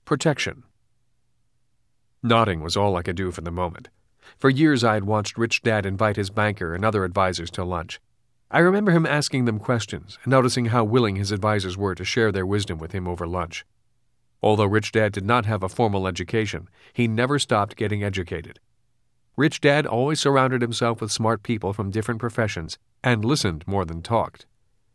Protection. Nodding was all I could do for the moment. For years I had watched Rich Dad invite his banker and other advisors to lunch. I remember him asking them questions and noticing how willing his advisors were to share their wisdom with him over lunch. Although Rich Dad did not have a formal education, he never stopped getting educated. Rich Dad always surrounded himself with smart people from different professions and listened more than talked.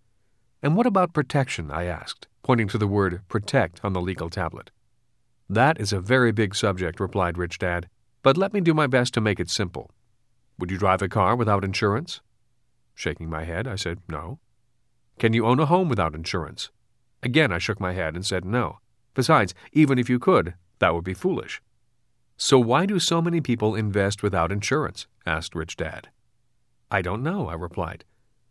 "And what about protection?" I asked, pointing to the word protect on the legal tablet. "That is a very big subject," replied Rich Dad, "but let me do my best to make it simple. Would you drive a car without insurance?" Shaking my head, I said, "No." "Can you own a home without insurance?" Again I shook my head and said no. Besides, even if you could, that would be foolish. "So why do so many people invest without insurance?" asked Rich Dad. "I don't know," I replied.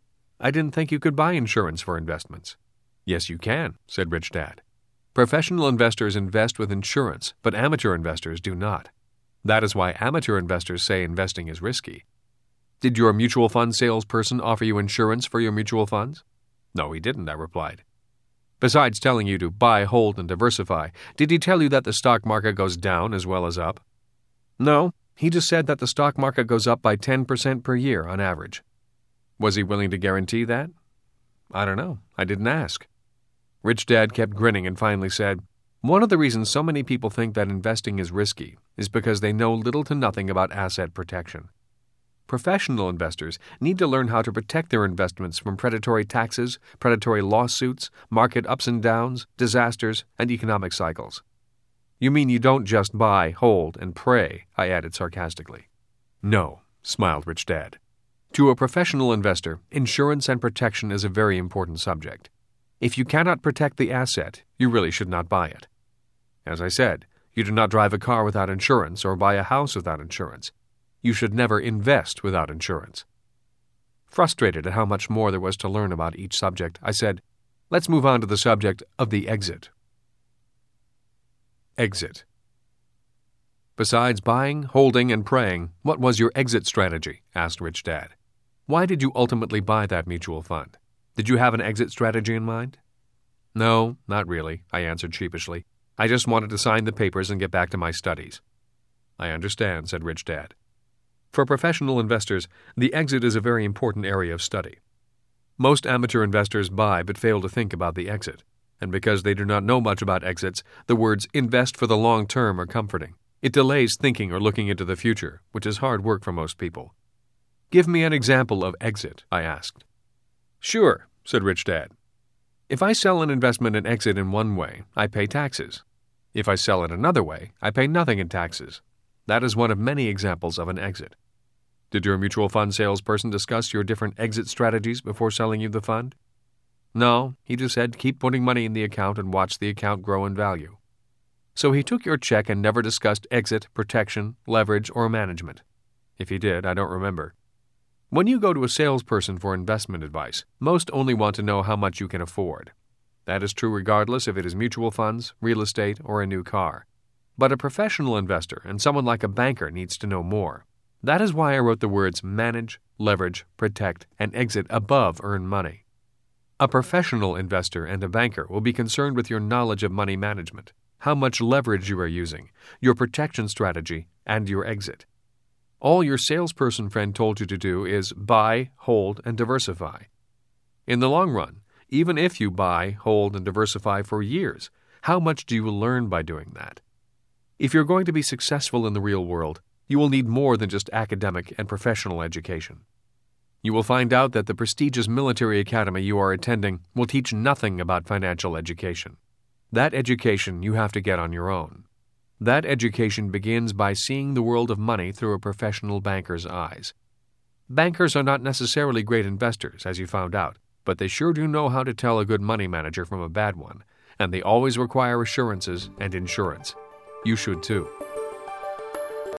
"I didn't think you could buy insurance for investments." "Yes, you can," said Rich Dad. "Professional investors invest with insurance, but amateur investors do not. That is why amateur investors say investing is risky." "Did your mutual fund salesperson offer you insurance for your mutual funds?" "No, he didn't," I replied. "Besides telling you to buy, hold, and diversify, did he tell you that the stock market goes down as well as up?" "No, he just said that the stock market goes up by 10% per year on average." "Was he willing to guarantee that?" "I don't know. I didn't ask." Rich Dad kept grinning and finally said, "One of the reasons so many people think that investing is risky is because they know little to nothing about asset protection. Professional investors need to learn how to protect their investments from predatory taxes, predatory lawsuits, market ups and downs, disasters, and economic cycles." "You mean you don't just buy, hold, and pray?" I added sarcastically. "No," smiled Rich Dad. "To a professional investor, insurance and protection is a very important subject. If you cannot protect the asset, you really should not buy it. As I said, you do not drive a car without insurance or buy a house without insurance. You should never invest without insurance." Frustrated at how much more there was to learn about each subject, I said, "Let's move on to the subject of the exit." Exit. "Besides buying, holding, and praying, what was your exit strategy?" asked Rich Dad. "Why did you ultimately buy that mutual fund? Did you have an exit strategy in mind?" "No, not really," I answered sheepishly. "I just wanted to sign the papers and get back to my studies." "I understand," said Rich Dad. For professional investors, the exit is a very important area of study. Most amateur investors buy but fail to think about the exit, and because they do not know much about exits, the words "invest for the long term" are comforting. It delays thinking or looking into the future, which is hard work for most people. "Give me an example of exit," I asked. "Sure," said Rich Dad. "If I sell an investment and exit in one way, I pay taxes. If I sell it another way, I pay nothing in taxes. That is one of many examples of an exit. Did your mutual fund salesperson discuss your different exit strategies before selling you the fund?" "No, he just said keep putting money in the account and watch the account grow in value." "So he took your check and never discussed exit, protection, leverage, or management?" "If he did, I don't remember." When you go to a salesperson for investment advice, most only want to know how much you can afford. That is true regardless if it is mutual funds, real estate, or a new car. But a professional investor and someone like a banker needs to know more. That is why I wrote the words manage, leverage, protect, and exit above earn money. A professional investor and a banker will be concerned with your knowledge of money management, how much leverage you are using, your protection strategy, and your exit. All your salesperson friend told you to do is buy, hold, and diversify. In the long run, even if you buy, hold, and diversify for years, how much do you learn by doing that? If you're going to be successful in the real world, you will need more than just academic and professional education. You will find out that the prestigious military academy you are attending will teach nothing about financial education. That education you have to get on your own. That education begins by seeing the world of money through a professional banker's eyes. Bankers are not necessarily great investors, as you found out, but they sure do know how to tell a good money manager from a bad one, and they always require assurances and insurance. You should too.